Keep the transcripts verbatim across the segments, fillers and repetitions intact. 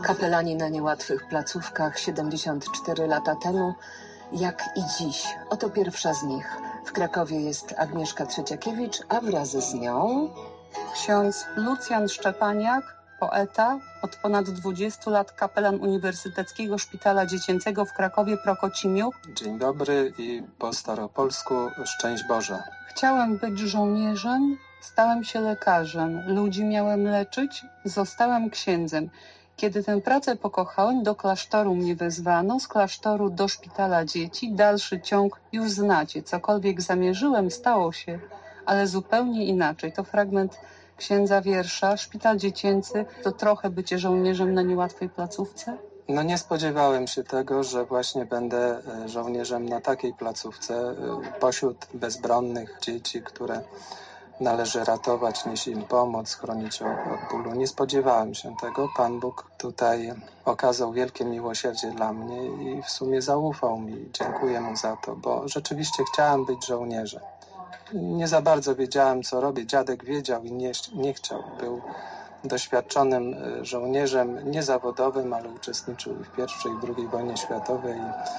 Kapelani na niełatwych placówkach siedemdziesiąt cztery lata temu, jak i dziś. Oto pierwsza z nich. W Krakowie jest Agnieszka Trzeciakiewicz, a wraz z nią ksiądz Lucjan Szczepaniak, poeta, od ponad dwudziestu lat kapelan Uniwersyteckiego Szpitala Dziecięcego w Krakowie Prokocimiu. Dzień dobry i po staropolsku szczęść Boże. Chciałem być żołnierzem, stałem się lekarzem. Ludzi miałem leczyć, zostałem księdzem. Kiedy tę pracę pokochałem, do klasztoru mnie wezwano, z klasztoru do szpitala dzieci. Dalszy ciąg już znacie. Cokolwiek zamierzyłem, stało się, ale zupełnie inaczej. To fragment księdza wiersza. Szpital dziecięcy to trochę bycie żołnierzem na niełatwej placówce? No nie spodziewałem się tego, że właśnie będę żołnierzem na takiej placówce pośród bezbronnych dzieci, które należy ratować, nieść im pomoc, chronić od bólu. Nie spodziewałem się tego. Pan Bóg tutaj okazał wielkie miłosierdzie dla mnie i w sumie zaufał mi. Dziękuję Mu za to, bo rzeczywiście chciałem być żołnierzem. Nie za bardzo wiedziałem, co robię. Dziadek wiedział i nie, nie chciał. Był doświadczonym żołnierzem, niezawodowym, ale uczestniczył w pierwszej i drugiej wojnie światowej.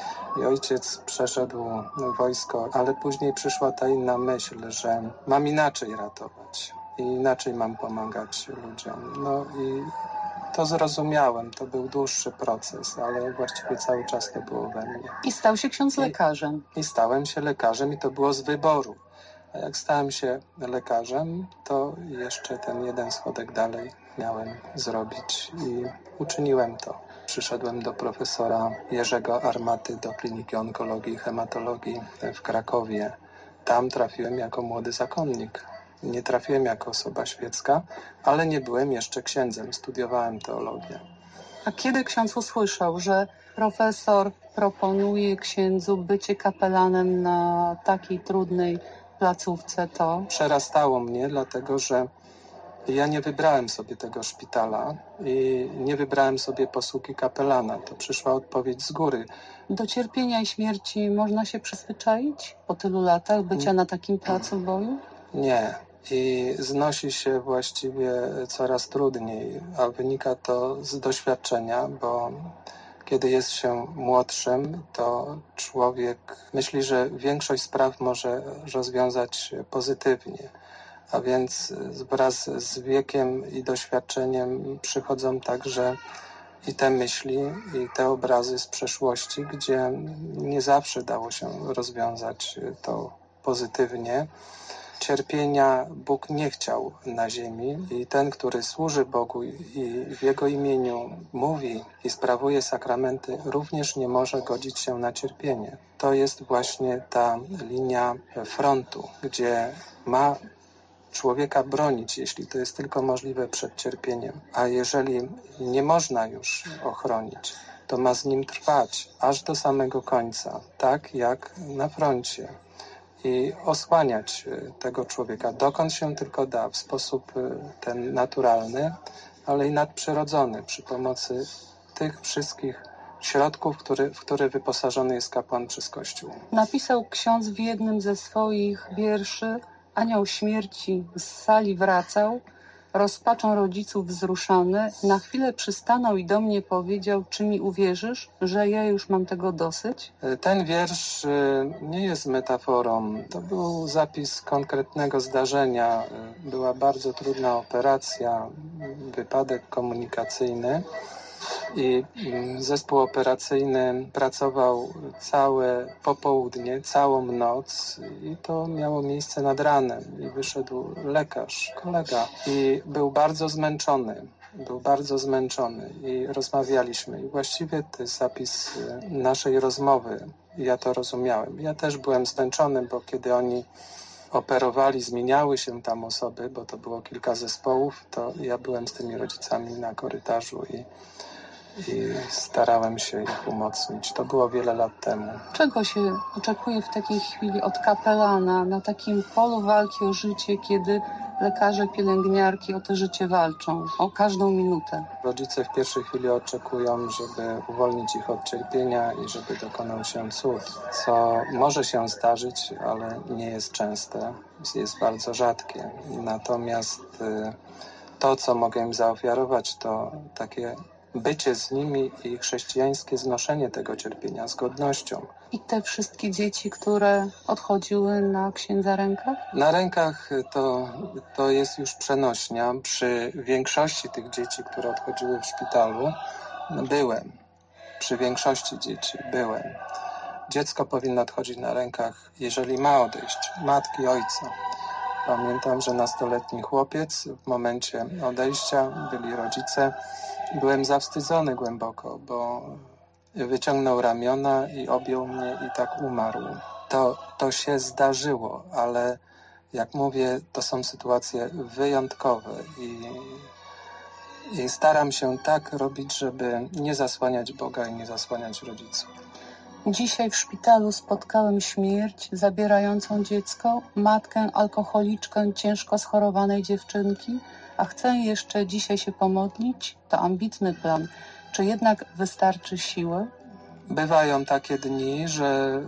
I ojciec przeszedł wojsko, ale później przyszła ta inna myśl, że mam inaczej ratować i inaczej mam pomagać ludziom. No i to zrozumiałem. To był dłuższy proces, ale właściwie cały czas to było we mnie. I stał się ksiądz I, lekarzem. I stałem się lekarzem i to było z wyboru. A jak stałem się lekarzem, to jeszcze ten jeden schodek dalej miałem zrobić i uczyniłem to. Przyszedłem do profesora Jerzego Armaty do Kliniki Onkologii i Hematologii w Krakowie. Tam trafiłem jako młody zakonnik. Nie trafiłem jako osoba świecka, ale nie byłem jeszcze księdzem. Studiowałem teologię. A kiedy ksiądz usłyszał, że profesor proponuje księdzu bycie kapelanem na takiej trudnej placówce, to przerastało mnie, dlatego że ja nie wybrałem sobie tego szpitala i nie wybrałem sobie posługi kapelana. To przyszła odpowiedź z góry. Do cierpienia i śmierci można się przyzwyczaić po tylu latach bycia na takim placu boju? Nie. I znosi się właściwie coraz trudniej, a wynika to z doświadczenia, bo kiedy jest się młodszym, to człowiek myśli, że większość spraw może rozwiązać pozytywnie. A więc wraz z wiekiem i doświadczeniem przychodzą także i te myśli, i te obrazy z przeszłości, gdzie nie zawsze dało się rozwiązać to pozytywnie. Cierpienia Bóg nie chciał na ziemi i ten, który służy Bogu i w Jego imieniu mówi i sprawuje sakramenty, również nie może godzić się na cierpienie. To jest właśnie ta linia frontu, gdzie ma człowieka bronić, jeśli to jest tylko możliwe, przed cierpieniem. A jeżeli nie można już ochronić, to ma z nim trwać aż do samego końca, tak jak na froncie. I osłaniać tego człowieka, dokąd się tylko da, w sposób ten naturalny, ale i nadprzyrodzony, przy pomocy tych wszystkich środków, który, w które wyposażony jest kapłan przez Kościół. Napisał ksiądz w jednym ze swoich wierszy: anioł śmierci z sali wracał, rozpaczą rodziców wzruszony, na chwilę przystanął i do mnie powiedział: czy mi uwierzysz, że ja już mam tego dosyć? Ten wiersz nie jest metaforą. To był zapis konkretnego zdarzenia. Była bardzo trudna operacja, wypadek komunikacyjny. I zespół operacyjny pracował całe popołudnie, całą noc i to miało miejsce nad ranem. I wyszedł lekarz, kolega i był bardzo zmęczony. Był bardzo zmęczony i rozmawialiśmy. I właściwie to jest zapis naszej rozmowy. Ja to rozumiałem. Ja też byłem zmęczony, bo kiedy oni operowali, zmieniały się tam osoby, bo to było kilka zespołów, to ja byłem z tymi rodzicami na korytarzu i i starałem się ich umocnić. To było wiele lat temu. Czego się oczekuje w takiej chwili od kapelana na takim polu walki o życie, kiedy lekarze, pielęgniarki o to życie walczą, o każdą minutę? Rodzice w pierwszej chwili oczekują, żeby uwolnić ich od cierpienia i żeby dokonał się cud, co może się zdarzyć, ale nie jest częste, jest bardzo rzadkie. Natomiast to, co mogę im zaofiarować, to takie bycie z nimi i chrześcijańskie znoszenie tego cierpienia z godnością. I te wszystkie dzieci, które odchodziły na księdza rękach? Na rękach to, to jest już przenośnia. Przy większości tych dzieci, które odchodziły w szpitalu, byłem. Przy większości dzieci byłem. Dziecko powinno odchodzić na rękach, jeżeli ma odejść, matki, ojca. Pamiętam, że nastoletni chłopiec w momencie odejścia, byli rodzice, byłem zawstydzony głęboko, bo wyciągnął ramiona i objął mnie i tak umarł. To, to się zdarzyło, ale jak mówię, to są sytuacje wyjątkowe i, i staram się tak robić, żeby nie zasłaniać Boga i nie zasłaniać rodziców. Dzisiaj w szpitalu spotkałem śmierć zabierającą dziecko, matkę alkoholiczkę ciężko schorowanej dziewczynki, a chcę jeszcze dzisiaj się pomodlić. To ambitny plan. Czy jednak wystarczy siły? Bywają takie dni, że,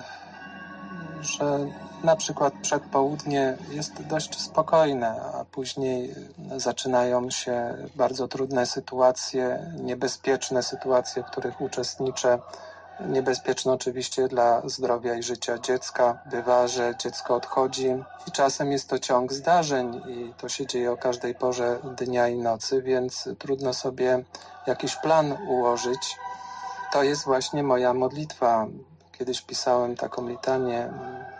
że na przykład przedpołudnie jest dość spokojne, a później zaczynają się bardzo trudne sytuacje, niebezpieczne sytuacje, w których uczestniczę. Niebezpieczne oczywiście dla zdrowia i życia dziecka. Bywa, że dziecko odchodzi i czasem jest to ciąg zdarzeń i to się dzieje o każdej porze dnia i nocy, więc trudno sobie jakiś plan ułożyć. To jest właśnie moja modlitwa. Kiedyś pisałem taką litanię,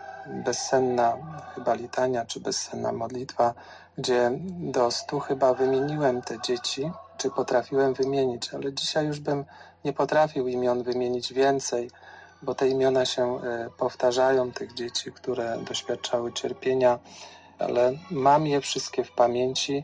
bezsenna chyba litania, czy bezsenna modlitwa, gdzie do stu chyba wymieniłem te dzieci, czy potrafiłem wymienić, ale dzisiaj już bym nie potrafił imion wymienić więcej, bo te imiona się powtarzają, tych dzieci, które doświadczały cierpienia, ale mam je wszystkie w pamięci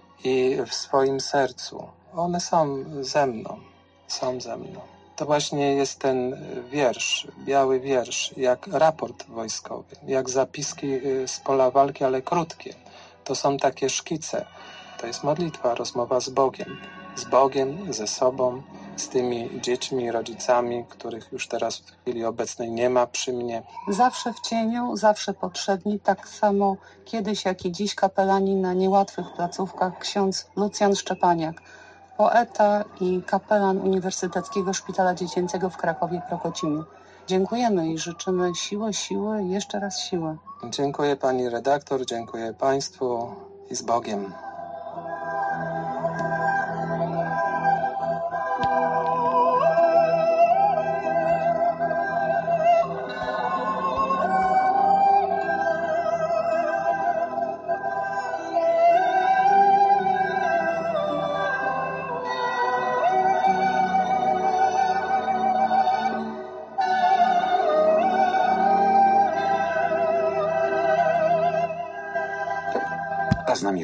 i w swoim sercu. One są ze mną, są ze mną. To właśnie jest ten wiersz, biały wiersz, jak raport wojskowy, jak zapiski z pola walki, ale krótkie. To są takie szkice. To jest modlitwa, rozmowa z Bogiem. Z Bogiem, ze sobą, z tymi dziećmi, rodzicami, których już teraz w chwili obecnej nie ma przy mnie. Zawsze w cieniu, zawsze potrzebni, tak samo kiedyś, jak i dziś kapelani na niełatwych placówkach, ksiądz Lucjan Szczepaniak, poeta i kapelan Uniwersyteckiego Szpitala Dziecięcego w Krakowie-Prokocimiu. Dziękujemy i życzymy siły, siły i jeszcze raz siły. Dziękuję pani redaktor, dziękuję państwu i z Bogiem. A z nami